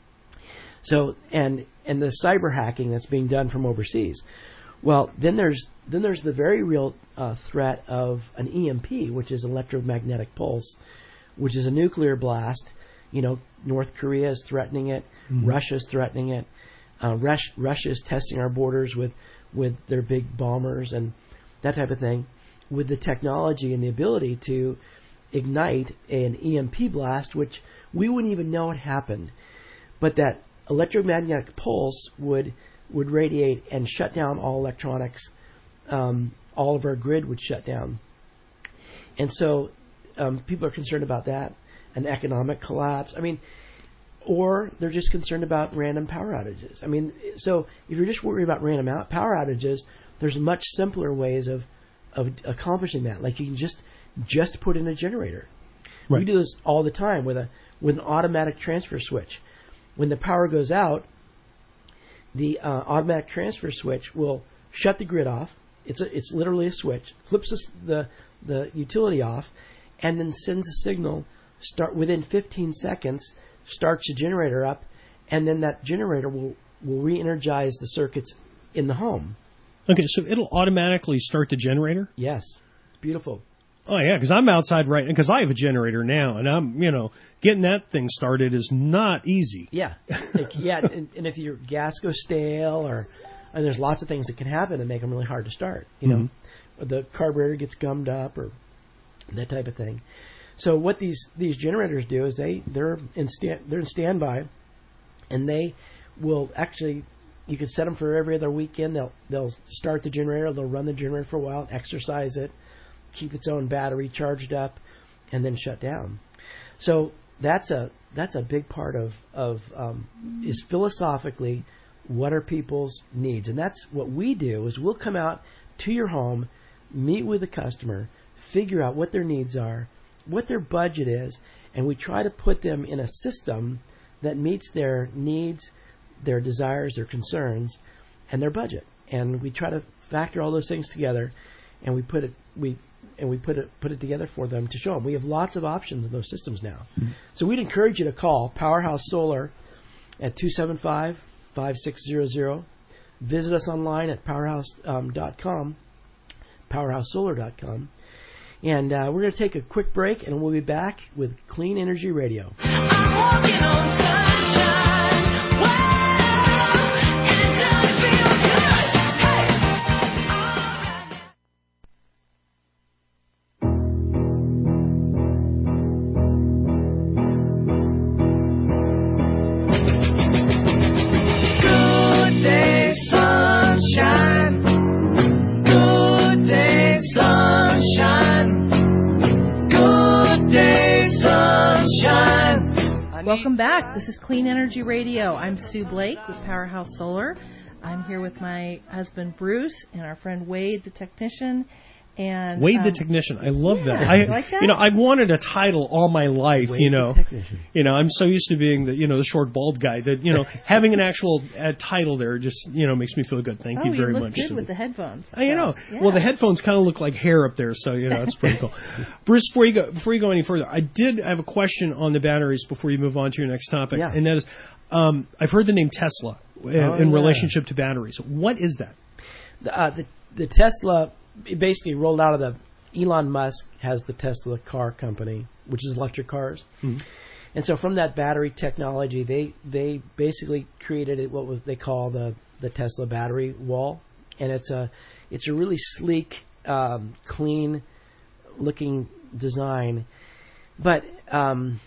So and and the cyber hacking that's being done from overseas. Well, then there's then there's the very real uh, threat of an E M P, which is electromagnetic pulse, which is a nuclear blast. You know, North Korea is threatening it. Mhm. Russia's threatening it. Uh, Rus- Russia is testing our borders with, with their big bombers and that type of thing, with the technology and the ability to ignite an E M P blast, which we wouldn't even know it happened. But that electromagnetic pulse would would radiate and shut down all electronics. Um, all of our grid would shut down. And so um, people are concerned about that, an economic collapse. I mean, or they're just concerned about random power outages. I mean, so if you're just worried about random out power outages, there's much simpler ways of of accomplishing that. Like you can just just put in a generator. Right. We do this all the time with a with an automatic transfer switch. When the power goes out, the uh, automatic transfer switch will shut the grid off. It's a, it's literally a switch. Flips the, the the utility off, and then sends a signal. Start within fifteen seconds. Starts the generator up, and then that generator will will re-energize the circuits in the home. Okay, so it'll automatically start the generator? Yes, it's beautiful. Oh yeah, because I'm outside right now because I have a generator now, and I'm you know getting that thing started is not easy. Yeah, like, yeah, and, and if your gas goes stale, or and there's lots of things that can happen and make them really hard to start. You know, Mhm. the carburetor gets gummed up or that type of thing. So what these, these generators do is they they're in stand, they're in standby, and they will actually you can set them for every other weekend. They'll they'll start the generator, they'll run the generator for a while, exercise it, keep its own battery charged up, and then shut down. So that's a that's a big part of of um, is philosophically what are people's needs, and that's what we do is we'll come out to your home, meet with the customer, figure out what their needs are, what their budget is, and we try to put them in a system that meets their needs, their desires, their concerns, and their budget. And we try to factor all those things together, and we put it we and we put it put it together for them to show them. We have lots of options in those systems now. Mm-hmm. So we'd encourage you to call Powerhouse Solar at two seven five, five six zero zero. Visit us online at powerhouse dot com, powerhouse solar dot com. And uh, we're going to take a quick break, and we'll be back with Clean Energy Radio. I'm walking on sunshine. Wow, and it does feel good. Hey, all right. Good day, sunshine. Good day, sunshine. Welcome back. This is Clean Energy Radio. I'm Sue Blake with Powerhouse Solar. I'm here with my husband Bruce and our friend Wade, the technician. And Wade um, the technician. I love yeah, that. I you like that? You know, I've wanted a title all my life. Wade you know, the technician. you know, I'm so used to being the you know the short bald guy that you know having an actual uh, title there just you know makes me feel good. Thank oh, you very look much. good Sue. with the headphones. Uh, you know, yeah. well, the headphones kind of look like hair up there, so you know it's pretty cool. Bruce, before you go, before you go any further, I did have a question on the batteries before you move on to your next topic, Yeah. and that is, um, I've heard the name Tesla uh, Oh, in yeah. relationship to batteries. What is that? The, uh, the, the Tesla it basically rolled out of the Elon Musk has the Tesla car company, which is electric cars. Mhm. And so from that battery technology, they they basically created it, what was they call the the Tesla battery wall, and it's a it's a really sleek, um, clean looking design. But um,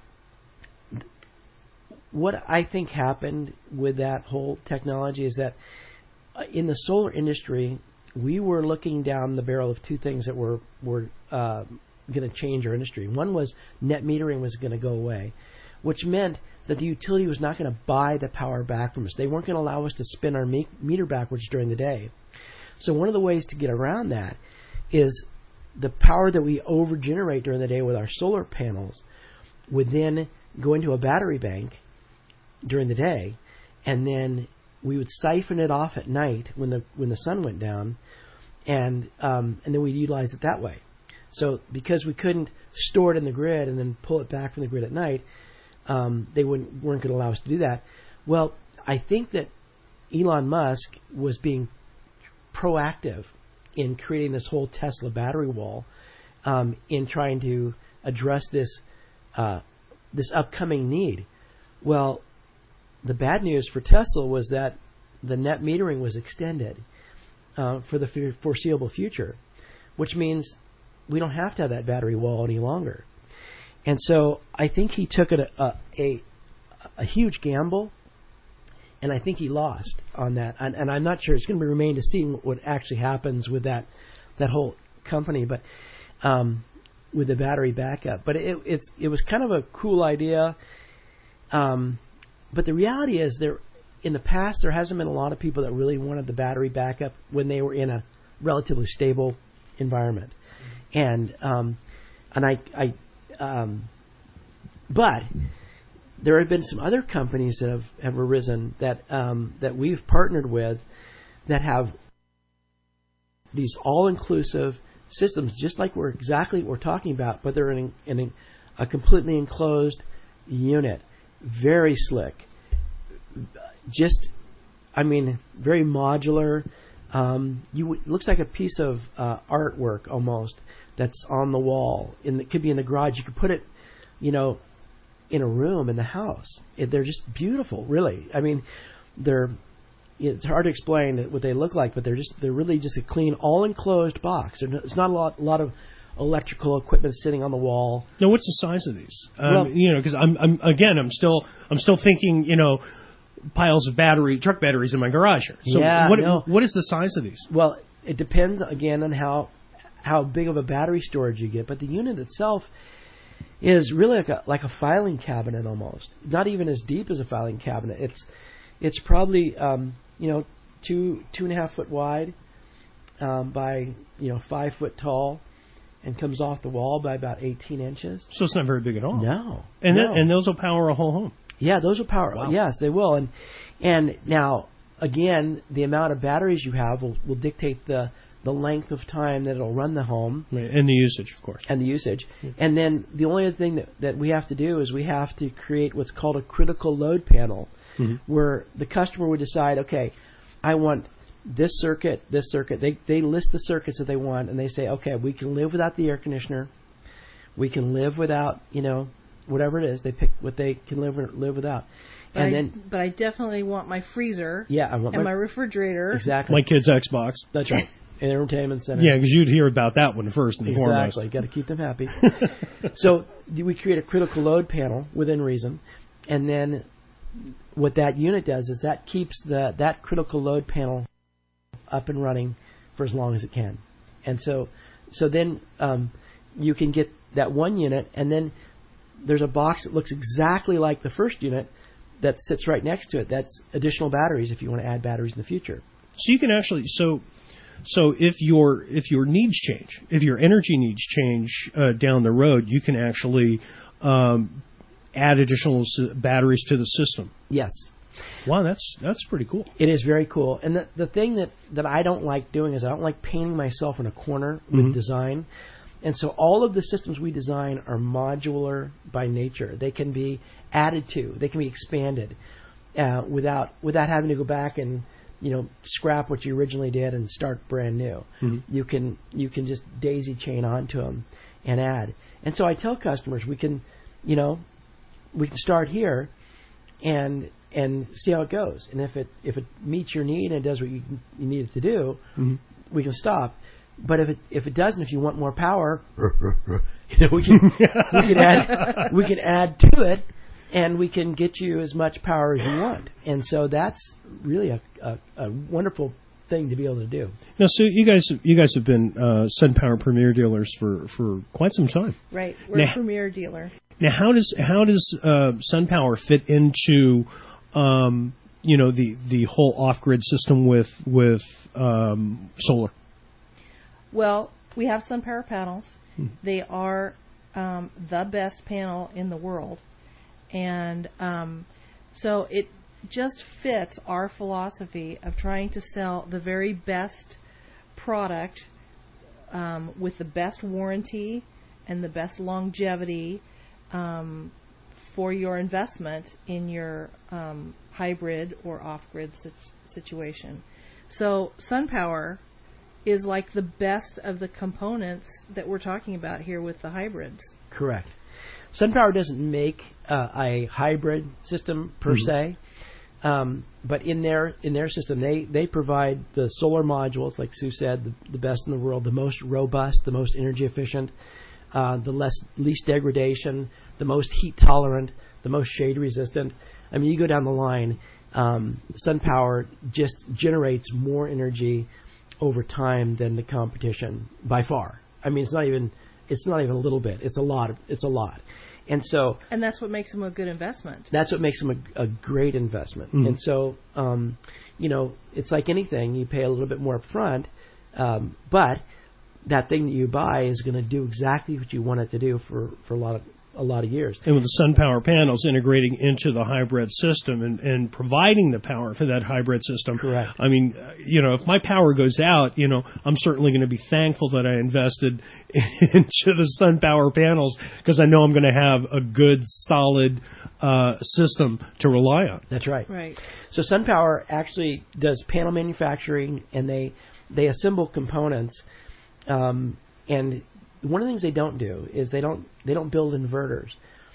what I think happened with that whole technology is that uh, in the solar industry, we were looking down the barrel of two things that were were uh, going to change our industry. One was net metering was going to go away, which meant that the utility was not going to buy the power back from us. They weren't going to allow us to spin our me- meter backwards during the day. So one of the ways to get around that is the power that we over-generate during the day with our solar panels would then go into a battery bank during the day, and then we would siphon it off at night when the when the sun went down, and um, and then we'd utilize it that way. So because we couldn't store it in the grid and then pull it back from the grid at night, um, they wouldn't, weren't going to allow us to do that. Well, I think that Elon Musk was being proactive in creating this whole Tesla battery wall, um, in trying to address this uh, this upcoming need. Well, the bad news for Tesla was that the net metering was extended uh, for the f- foreseeable future, which means we don't have to have that battery wall any longer. And so I think he took it a, a, a, a huge gamble, and I think he lost on that. And, and I'm not sure. It's going to remain to see what actually happens with that that whole company, but um, with the battery backup. But it, it's it was kind of a cool idea. Um, but the reality is, there in the past there hasn't been a lot of people that really wanted the battery backup when they were in a relatively stable environment. And um, and I, I um, but there have been some other companies that have, have arisen that um, that we've partnered with that have these all-inclusive systems, just like we're exactly what we're talking about, but they're in, in a completely enclosed unit, very slick, just I mean very modular. Um, you it looks like a piece of uh, artwork almost that's on the wall. In the, it could be in the garage. You could put it, you know, in a room in the house. It, they're just beautiful, really. I mean, they're. It's hard to explain what they look like, but they're just they're really just a clean, all enclosed box. There's not a lot, a lot of electrical equipment sitting on the wall. Now, what's the size of these? Um, Well- you know, because I'm, I'm again, I'm still, I'm still thinking, you know, piles of battery, truck batteries in my garage here. So, Yeah, what, no. what is the size of these? Well, it depends again on how how big of a battery storage you get, but the unit itself is really like a like a filing cabinet almost. Not even as deep as a filing cabinet. It's it's probably um, you know two two and a half foot wide um, by you know five foot tall, and comes off the wall by about eighteen inches. So it's not very big at all. No, And no. Then, and those will power a whole home. Yeah, those will power. Wow. Yes, they will. And and now again, the amount of batteries you have will, will dictate the the length of time that it'll run the home. Right. And the usage, of course. And the usage. And then the only other thing that, that we have to do is we have to create what's called a critical load panel, Mhm. where the customer would decide, okay, I want this circuit, this circuit. They they list the circuits that they want, and they say, okay, we can live without the air conditioner. We can live without, you know, whatever it is. They pick what they can live live without. But And I, then, but I definitely want my freezer. yeah, I want and my, my refrigerator. exactly. My kid's Xbox. That's right. Entertainment center. Yeah, because you'd hear about that one first and foremost. Exactly. Got to keep them happy. So we create a critical load panel within reason, and then what that unit does is that keeps the that critical load panel up and running for as long as it can. And so, so then um, you can get that one unit, and then there's a box that looks exactly like the first unit that sits right next to it. That's additional batteries if you want to add batteries in the future. So you can actually so so if your if your needs change, if your energy needs change uh, down the road, you can actually um, add additional s- batteries to the system. Yes. Wow, that's that's pretty cool. It is very cool. And the the thing that, that I don't like doing is I don't like painting myself in a corner with Mhm. design. And so all of the systems we design are modular by nature. They can be added to. They can be expanded uh, without without having to go back and you know scrap what you originally did and start brand new. Mhm. You can you can just daisy chain onto them and add. And so I tell customers we can you know we can start here and and see how it goes. And if it if it meets your need and it does what you, you need it to do, Mhm. we can stop. But if it if it doesn't, if you want more power, you know, we can we can add we can add to it, and we can get you as much power as you want. And so that's really a a, a wonderful thing to be able to do. Now, so you guys you guys have been uh, SunPower Premier dealers for, for quite some time. Right. We're Now- a premier dealer. Now, how does how does uh, SunPower fit into um, you know the the whole off grid system with with um, solar? Well, we have SunPower panels. Hmm. They are um, the best panel in the world. And um, so it just fits our philosophy of trying to sell the very best product um, with the best warranty and the best longevity um, for your investment in your um, hybrid or off-grid sit- situation. So SunPower is like the best of the components that we're talking about here with the hybrids. Correct. SunPower doesn't make uh, a hybrid system per Mhm. se, um, but in their in their system they, they provide the solar modules, like Sue said, the, the best in the world, the most robust, the most energy efficient, uh, the less least degradation, the most heat tolerant, the most shade resistant. I mean, you go down the line. Um, SunPower just generates more energy over time than the competition by far. I mean, it's not even it's not even a little bit. It's a lot. Of, it's a lot, and so And that's what makes them a good investment. that's what makes them a, a great investment. Mhm. And so, um, you know, it's like anything. You pay a little bit more up front, um, but that thing that you buy is going to do exactly what you want it to do for, for a lot of a lot of years. And with the SunPower panels integrating into the hybrid system and, and providing the power for that hybrid system. Correct. I mean, uh, you know, if my power goes out, you know, I'm certainly going to be thankful that I invested into the SunPower panels because I know I'm going to have a good, solid uh, system to rely on. That's right. Right. So SunPower actually does panel manufacturing, and they they assemble components. Um, and one of the things they don't do is they don't they don't build inverters,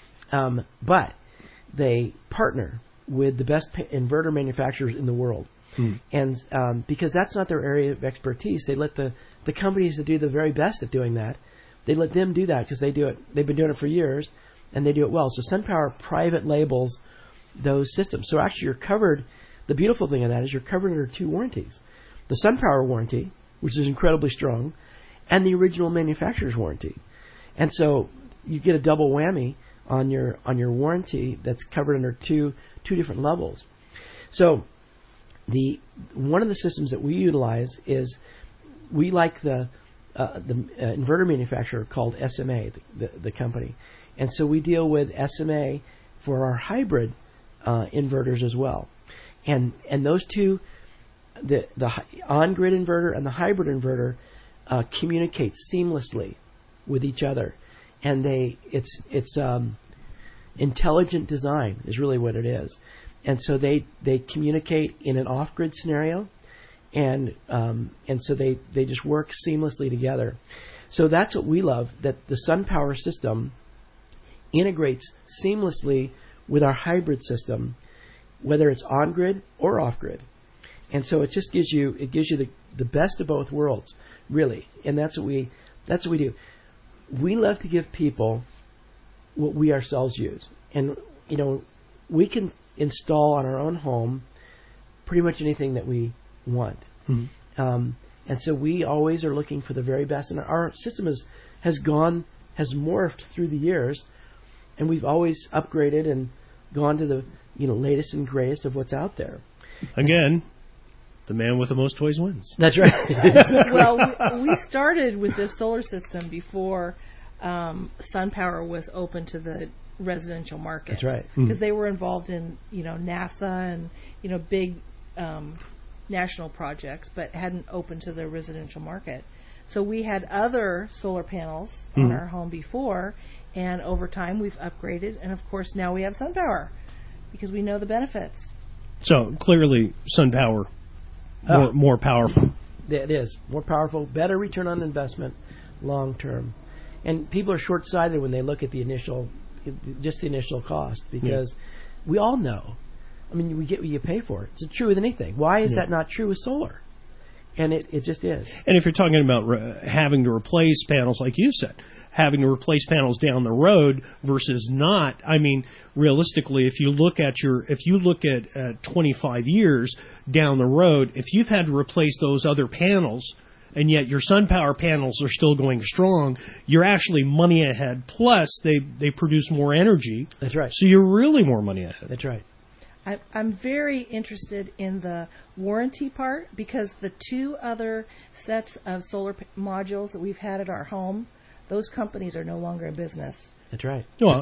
um, but they partner with the best pa- inverter manufacturers in the world. Hmm. And um, because that's not their area of expertise, they let the, the companies that do the very best at doing that, they let them do that because they do it. They've been doing it for years, and they do it well. So SunPower private labels those systems. So actually, you're covered. The beautiful thing of that is you're covered under two warranties: the SunPower warranty, which is incredibly strong, and the original manufacturer's warranty. And so you get a double whammy on your on your warranty that's covered under two two different levels. So the one of the systems that we utilize is we like the uh, the uh, inverter manufacturer called S M A, the, the, the company, and so we deal with S M A for our hybrid uh, inverters as well, and and those two, the the on-grid inverter and the hybrid inverter, uh, communicate seamlessly with each other, and they it's it's um, intelligent design is really what it is. And so they, they communicate in an off-grid scenario, and um, and so they, they just work seamlessly together. So that's what we love, that the SunPower system integrates seamlessly with our hybrid system, whether it's on-grid or off-grid. And so it just gives you it gives you the, the best of both worlds, really. And that's what we that's what we do. We love to give people what we ourselves use, and you know we can install on our own home pretty much anything that we want. Mm-hmm. Um, and so we always are looking for the very best. And our system has, has gone, has morphed through the years and we've always upgraded and gone to the you know latest and greatest of what's out there. Again, the man with the most toys wins. That's right. Exactly. Well, we, we started with this solar system before um, SunPower was open to the residential market. That's right. Because they were involved in you know NASA and you know big um, national projects, but hadn't opened to the residential market. So we had other solar panels on Mm-hmm. our home before, and over time we've upgraded, and of course now we have SunPower because we know the benefits. So clearly, SunPower more Oh. more powerful. It is more powerful, better return on investment, long term. And people are short-sighted when they look at the initial, just the initial cost, because we all know. I mean, we get what you pay for. It's true with anything. Why is Yeah. that not true with solar? And it, it just is. And if you're talking about re- having to replace panels, like you said, having to replace panels down the road versus not, I mean, realistically, if you look at your, if you look at uh, twenty-five years down the road, if you've had to replace those other panels, and yet your SunPower panels are still going strong, you're actually money ahead. Plus, they they produce more energy. That's right. So you're really more money ahead. That's right. I, I'm very interested in the warranty part because the two other sets of solar p- modules that we've had at our home, those companies are no longer in business. That's right. Well,